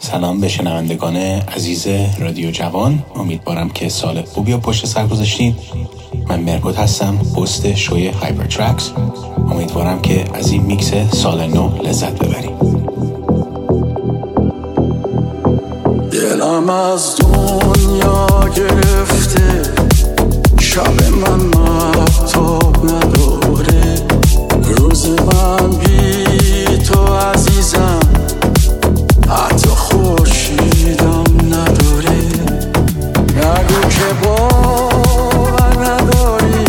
سلام به شنوندگان عزیز رادیو جوان، امیدوارم که سال خوبی رو پشت سر گذاشتید. من مربوط هستم، هست شوی هایپر ترکس. امیدوارم که از این میکس سال نو لذت ببرید. دلم از دنیا گرفته، شب من مهتاب نداره، روز من بی تو عزیزم حتی خورشیدم نداره. نگو که باور نداری،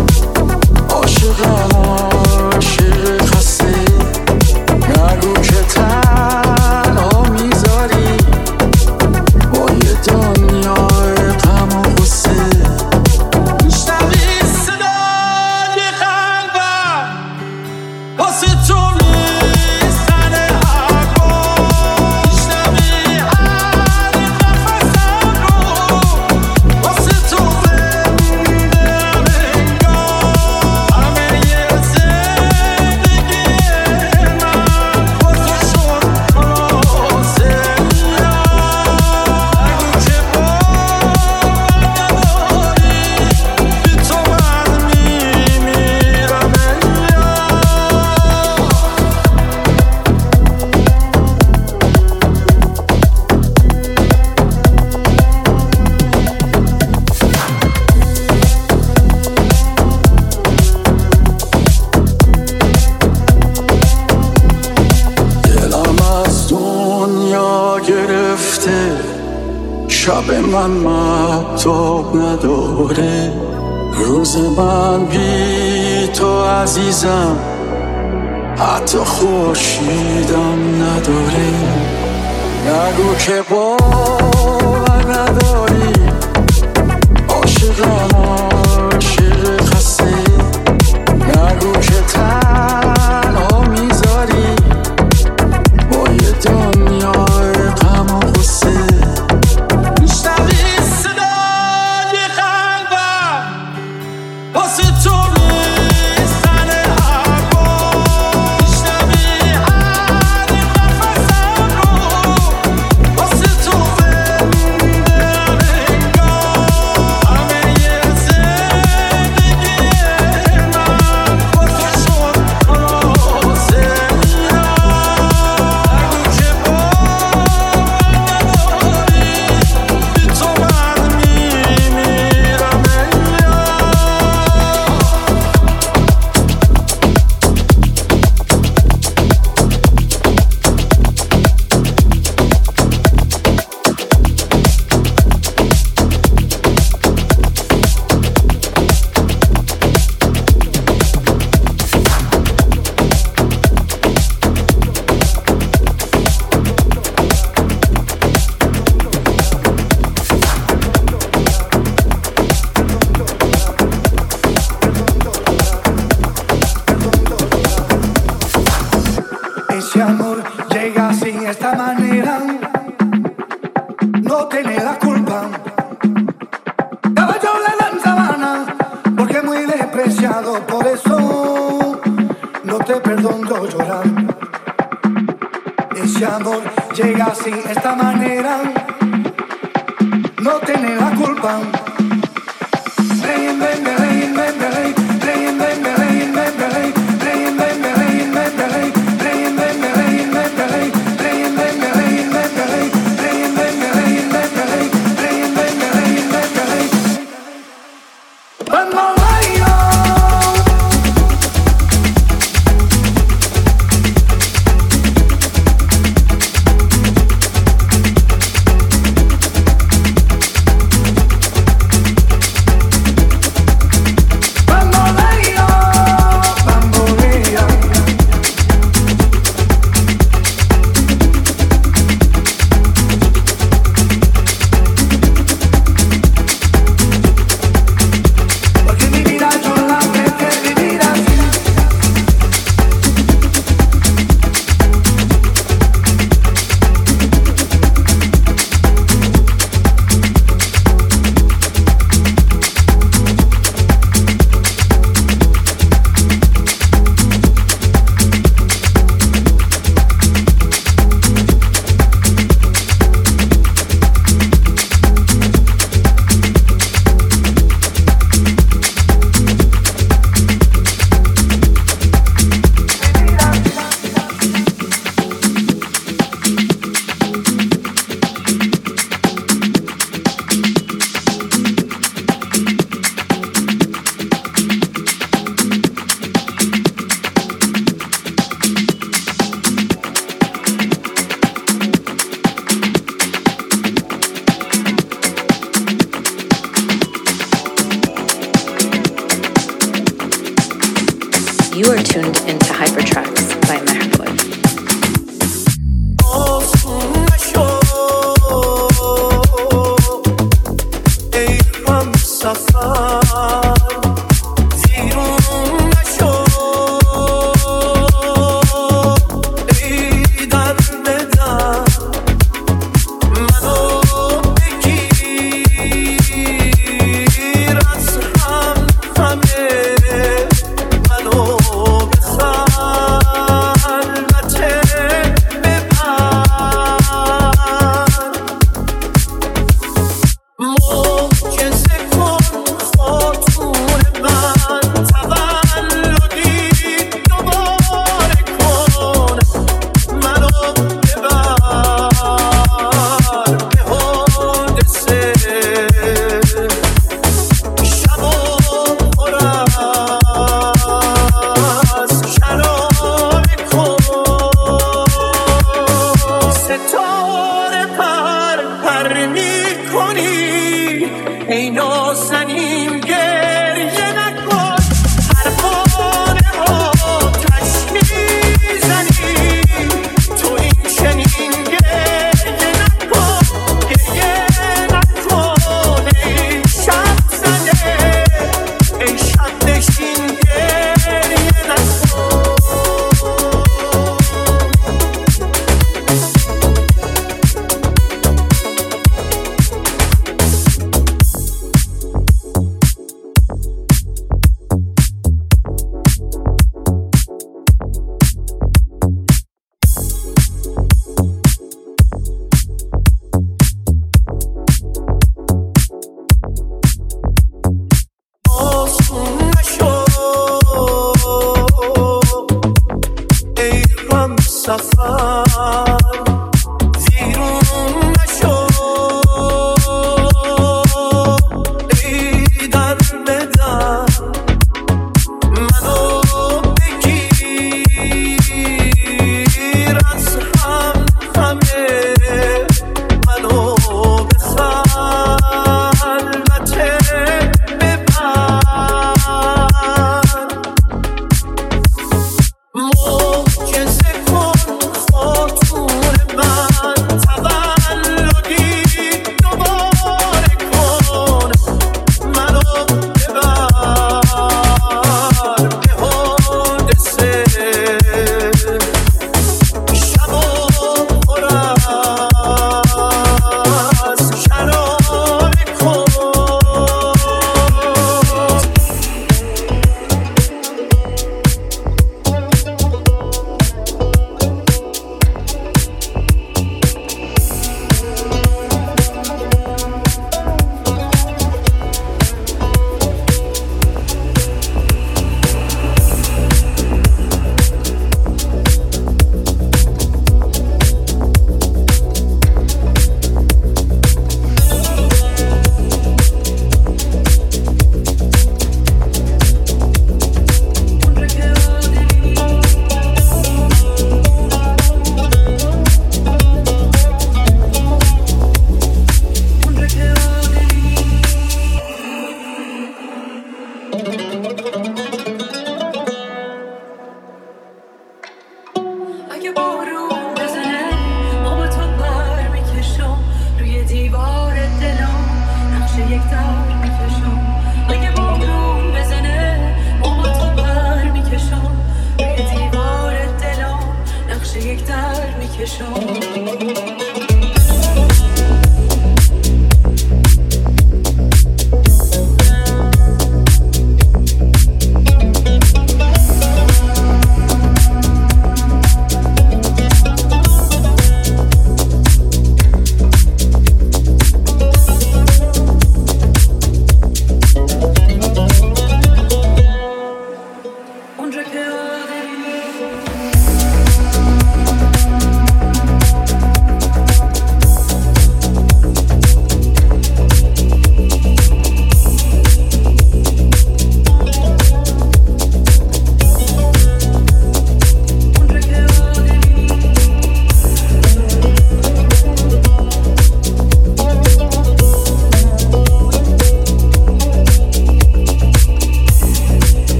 عاشقم عاشق خسته، نگو که تنها میذاری با یه دنیای غم و غصه. میشنوی صدای قلبم واسه تو میزنه حرفا، میشنوی هر نفسم رو واسه تو زنده انگار. همه زندگی من واسه شد خلاصه. نگو که باور نداری، بی تو من میمیرم دلم از دنیا گرفته، شب من مهتاب نداره، روز من بی تو عزیزم حتی خورشیدم نداره. نگو که باور نداری، عاشقم عاشق خسته، نگو که تنها میذاری با یه دنیای غم و غصه. میشنوی صدای قلبم واسه تو میزنه حرفا، میشنوی هر نفسم رو واسه تو زنده انگار. همه زندگی من واسه شد خلاصه. نگو که باور نداری، بی تو من میمیرم Ese amor llega así, esta manera, no tiene la culpa. Caballo le dan sabana, porque es muy despreciado, por eso no te perdono llorar. Ese amor llega así, esta manera, no tiene la culpa. You are tuned into Hypertracks by Mehboy.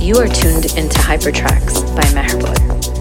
You are tuned into Hypertracks by Meherboy.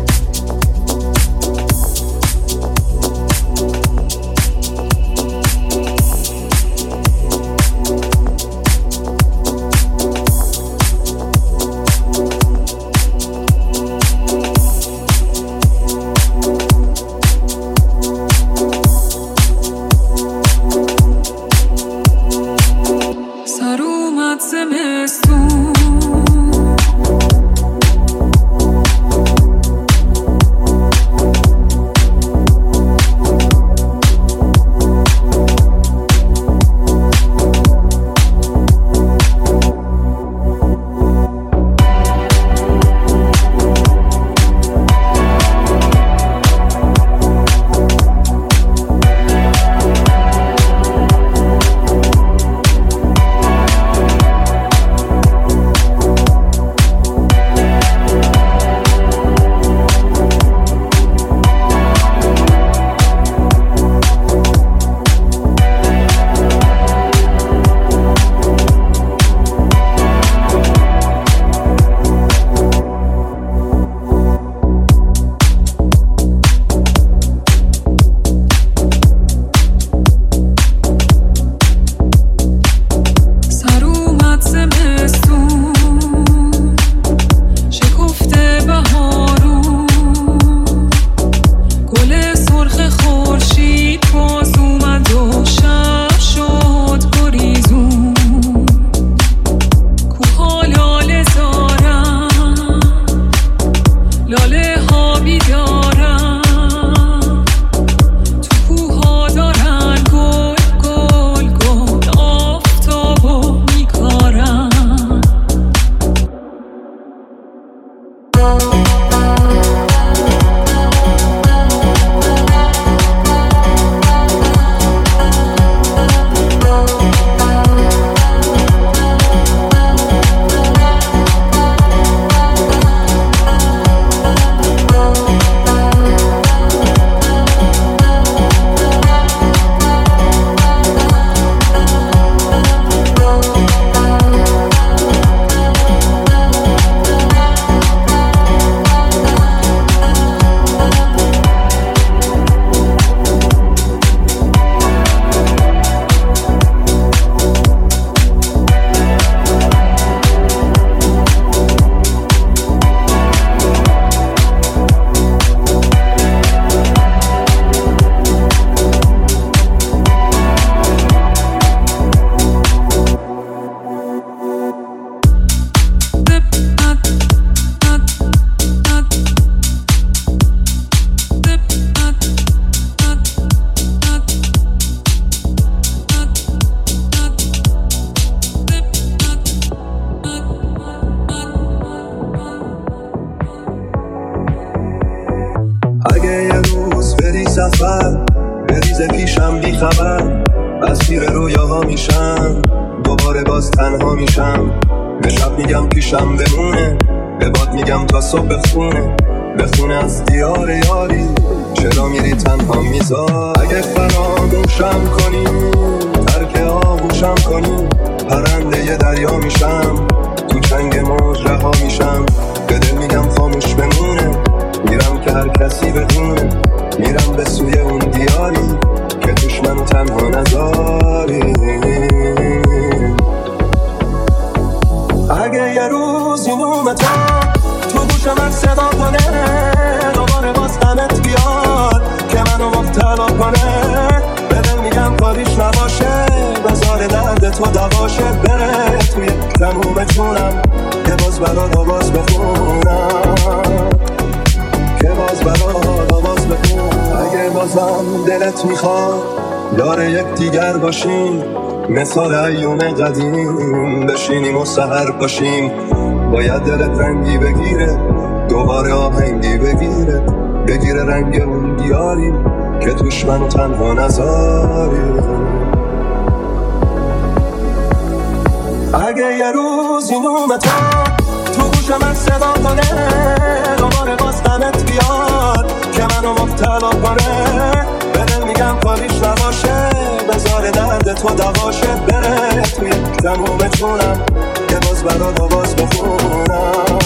سفر بریز پیشم بی خبر اسیر رویاها میشم دوباره باز تنها میشم به شب میگم پیشم بمونه به باد میگم تا صبح بخونه از دیار یاری چرا میری تنها میذار اگه فراموشم کنی ترک آغوشم کنی پرنده ی دریا میشم تو چنگ موج رها میشم به دل میگم خاموش بمونه میرم که هر کسی بدونه میرم به سوی اون دیاری که توش منو تنها نذاری اگه یه روز این اومتا تو گوشم من صدا کنه دوباره باز غمت بیاد که منو مبتلا کنه به دل میگم کاریش نباشه بذار درد تو دواشه بره توی تموم جونم که باز برات آواز بخونم که باز برات آواز بخونم اگه بازم دلت میخواد یار یک دیگر باشیم مثال ایوم قدیم بشینیم و سحر پاشیم باید دلت رنگی بگیره دوباره آهنگی بگیره رنگ اون دیاری که توش منو تنها نذاری اگه یه روز این اومتا تو گوشم من صدا کنه دوباره باز غمت بیاد که منو مبتلا کنه به دل میگم کاریش نباشه بذار درد تو دواشه بره توی تموم جونم که باز برات آواز بخونم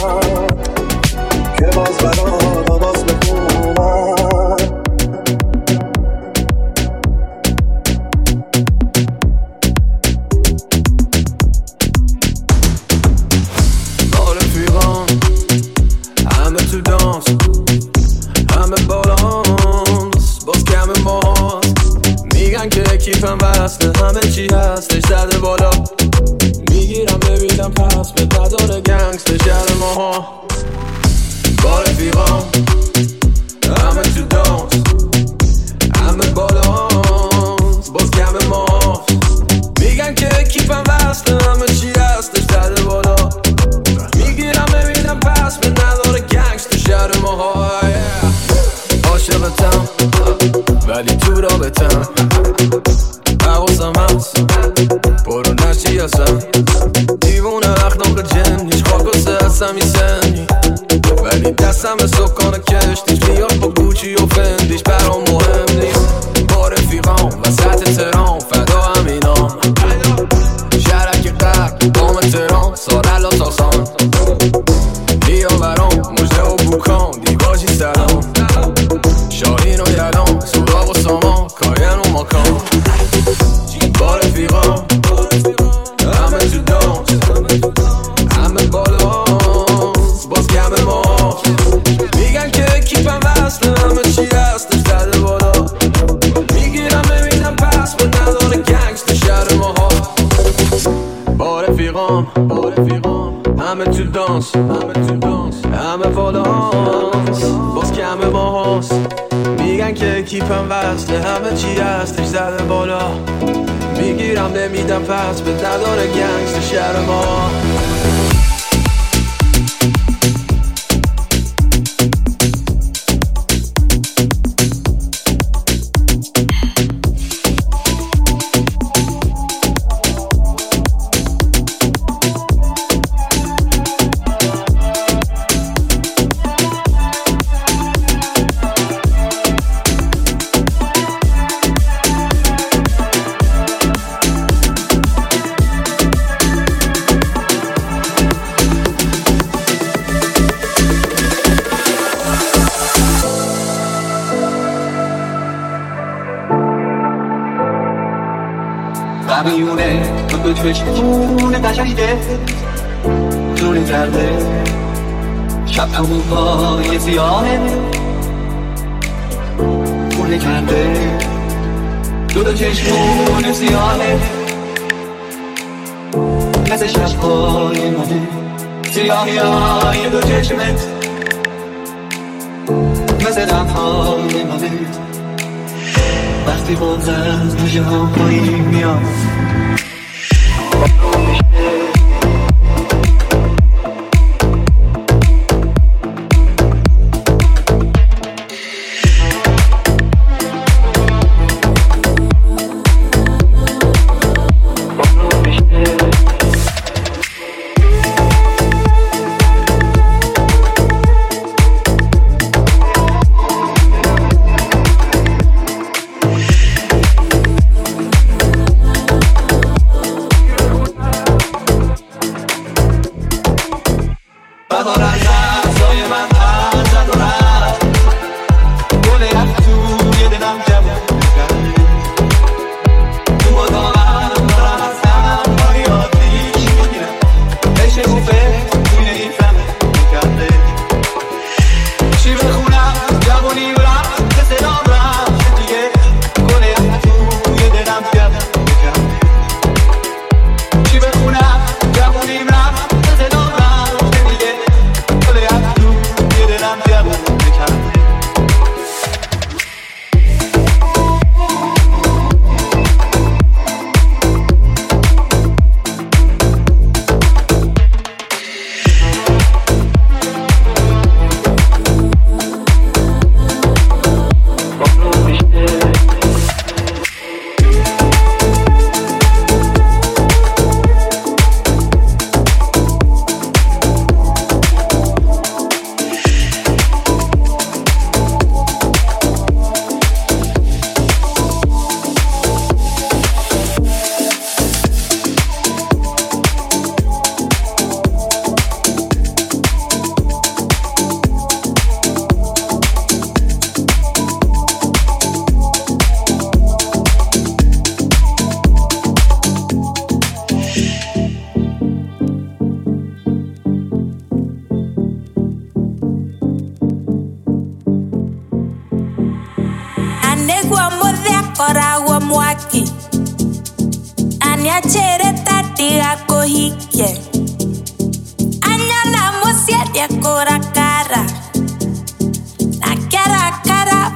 نداره گنگستر شهر ماها با رفیقام همه تو دانس همه بالانس باز کم ما میگن که کیپم وسته همه چی هستش داده بالا میگیرم ببینم پس به نداره گنگستر شهر ماها عاشقتم ولی تو رابطم حواسم هست برو نشی هستم دیوونه اخلاق جنیش خاکسته هستم ای سنی ولی دستم به سکان کشتیش میاد با گوچی و فندیش برام مهم نیست با رفیقام وسط ترام فدا همینام شرک قرد بام ترام سارلا تاسان بیا برام مجده و بوکان دیواجی سلام شاهین و یلام سوراب و سامان کاین و ماکان با رفیقام همه تو دانس همه بالانس باز کم ما میگن که کیپم وصله همه چی هستش زده بالا میگیرم ببینم پس به نداره گنگستر شهر ماها با رفیقام همه تو دانس همه بالانس باز کم ما هست میگن که کیپم وصله همه چی هستش زده بالا میگیرم نمیدم پس به نداره گنگستر شهر ما میونه تو چشمونه قشنگه جوری کرده شب همون پای سیاهه خونه کرده دو چشمونه سیاهه مثل شبهای منه سیاهی های دو چشمت مثل دمهای منه وقتی بغض از نوشه ها پایین میاد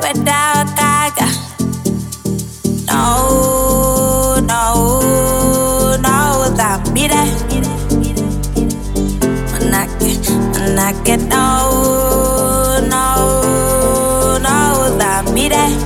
without Gaga. No, no, no, without me there. When I get no, no, no, without me there.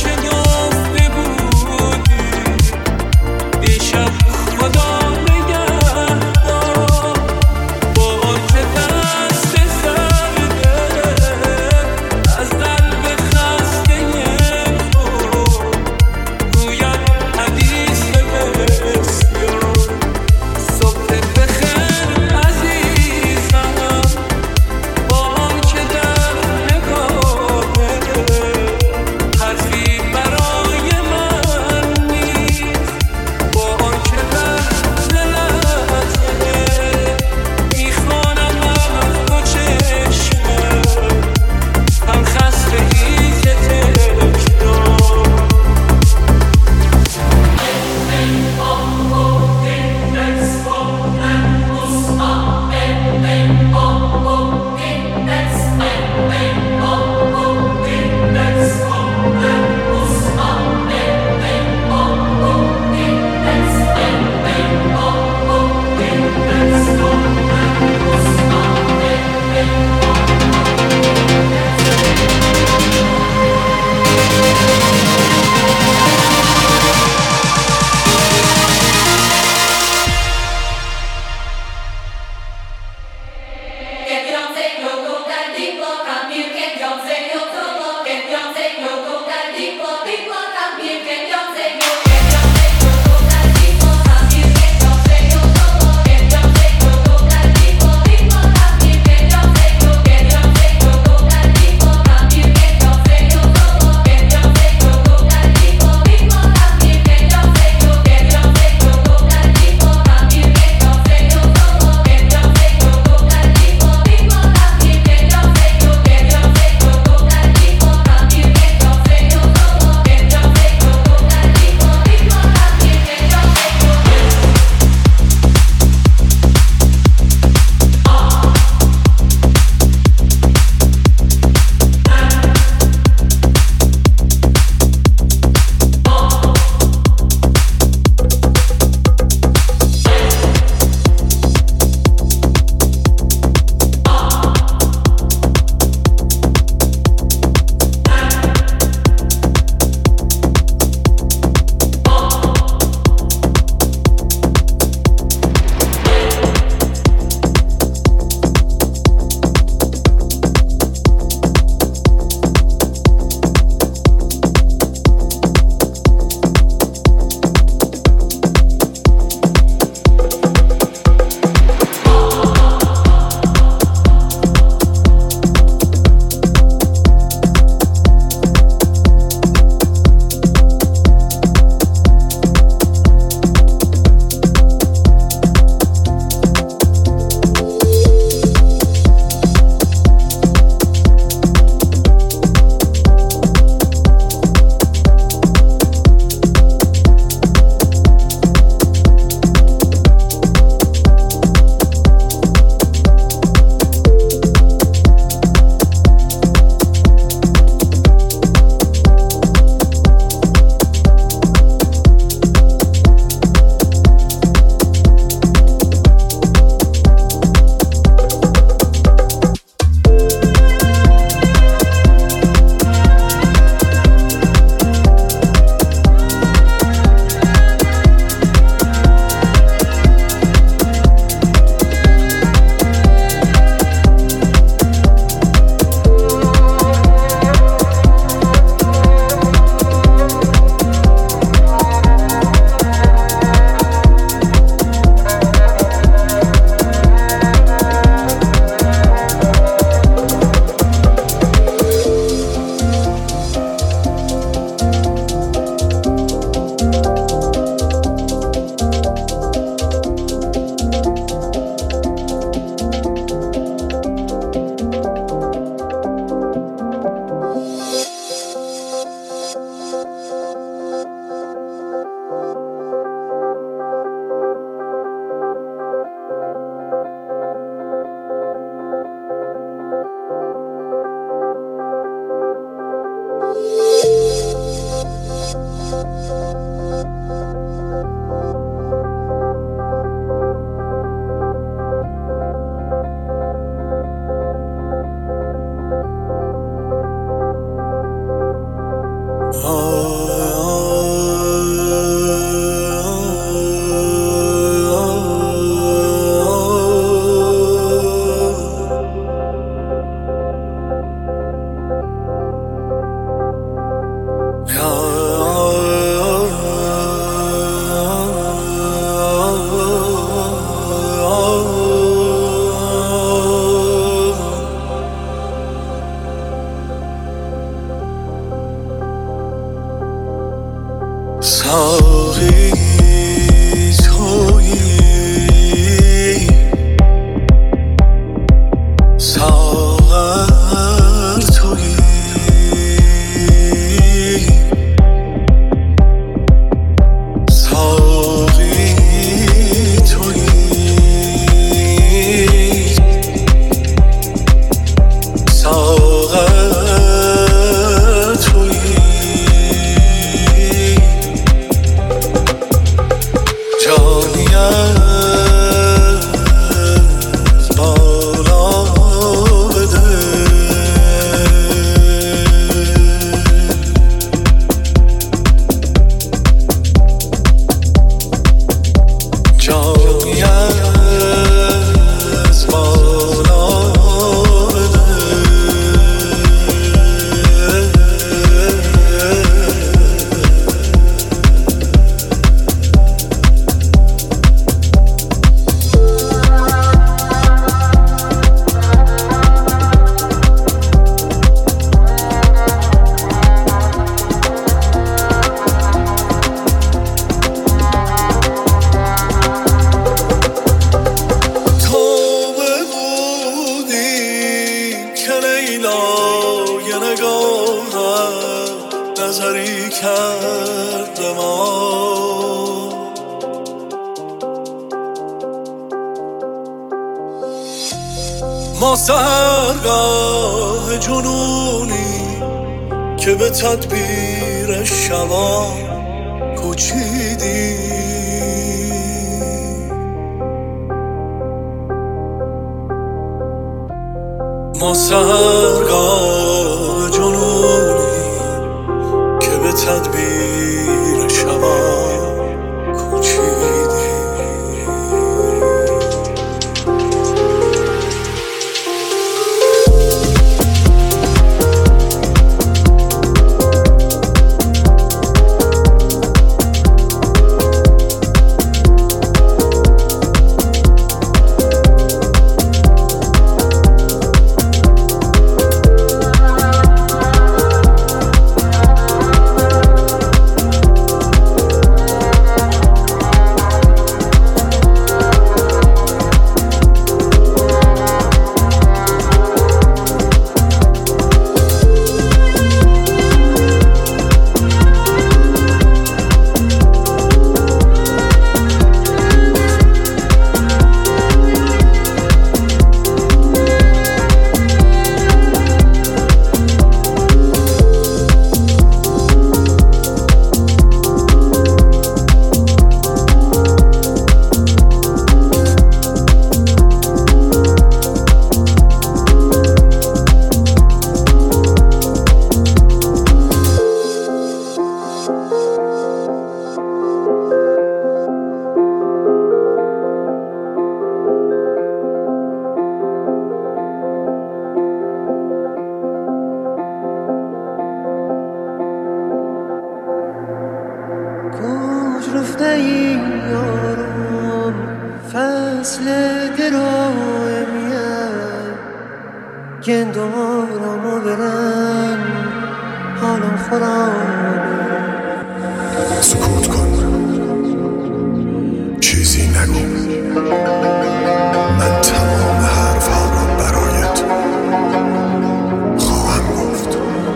خدا نگه ما سحرگاه جنونی که به تدبیر شما کوچیدی. ما سحرگاه جنونی که به تدبیر شما کوچیدی. سکوت کن، چیزی نگو. من تمام حرفها را برایت خواهم گفت.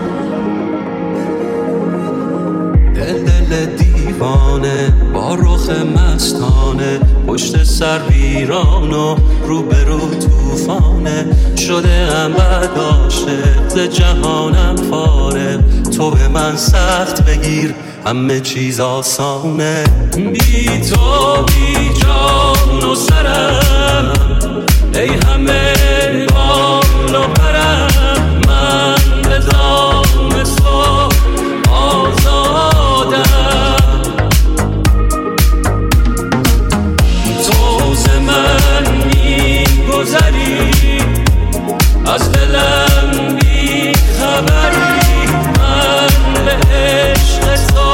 دل دیوانه با رخ مستانه، پشت سر ویران و روبرو توفانه. شده ام بد عاشق، ز جهانم فارغ. تو به من سخت بگیر، همه چیز آسانه. بی تو بی جان و سرم، ای همه بال و پرم. من به دام تو آزادم. تو ز من می‌گذری، از دلم بی خبری. من به عشق تو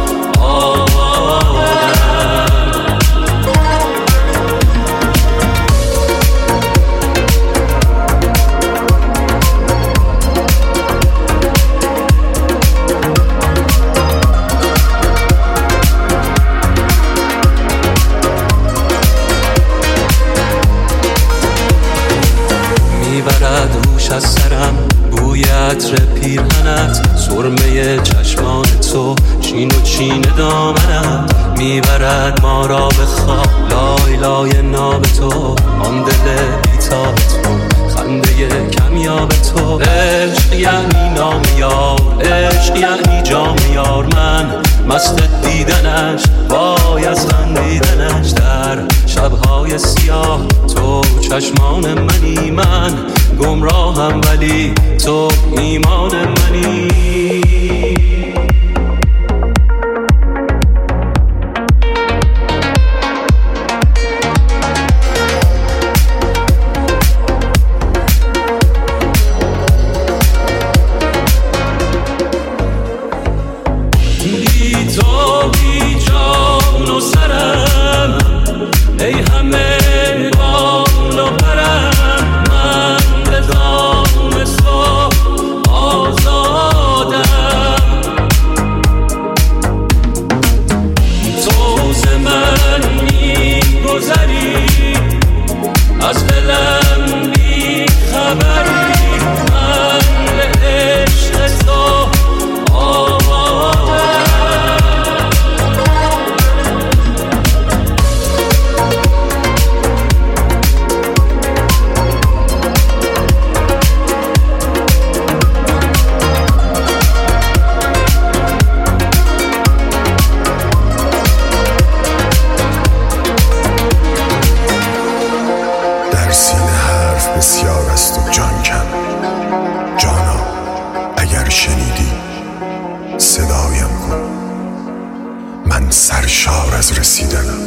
میبرد روش از سرم بوی عطر پیرهنت، سرمه چشمان تو، چین و چین دامنت. میبرد ما را به خواب، لای لای ناب تو، آن دل بیتاب تو، خنده کمیاب تو. عشق یعنی نام یار، عشق یعنی جام یار. من مست دیدنش، وای از خندیدنش. در شبهای سیاه تو چشمان منی. من گمراهم ولی تو ایمان منی. از رسیدنم.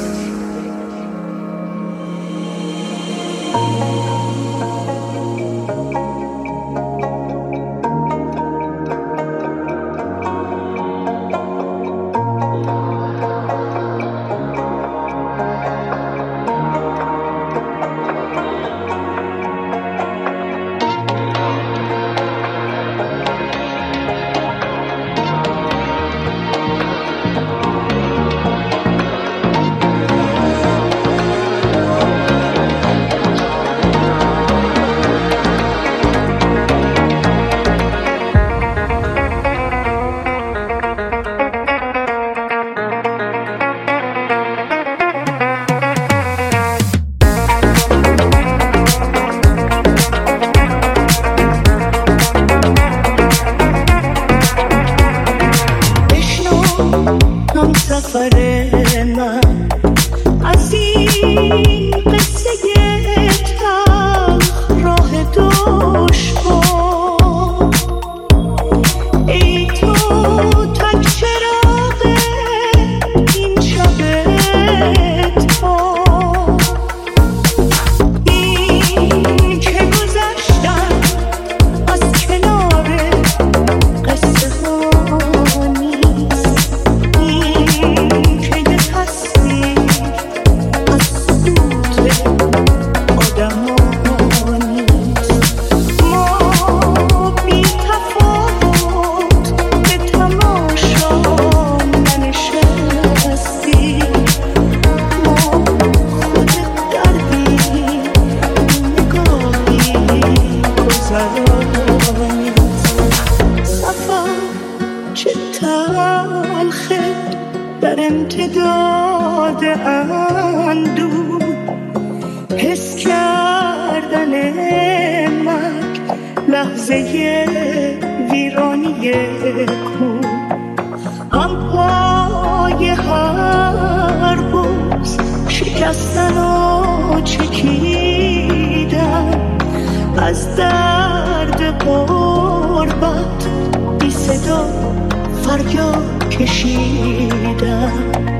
از درد غربت بی صدا فریاد کشیدم.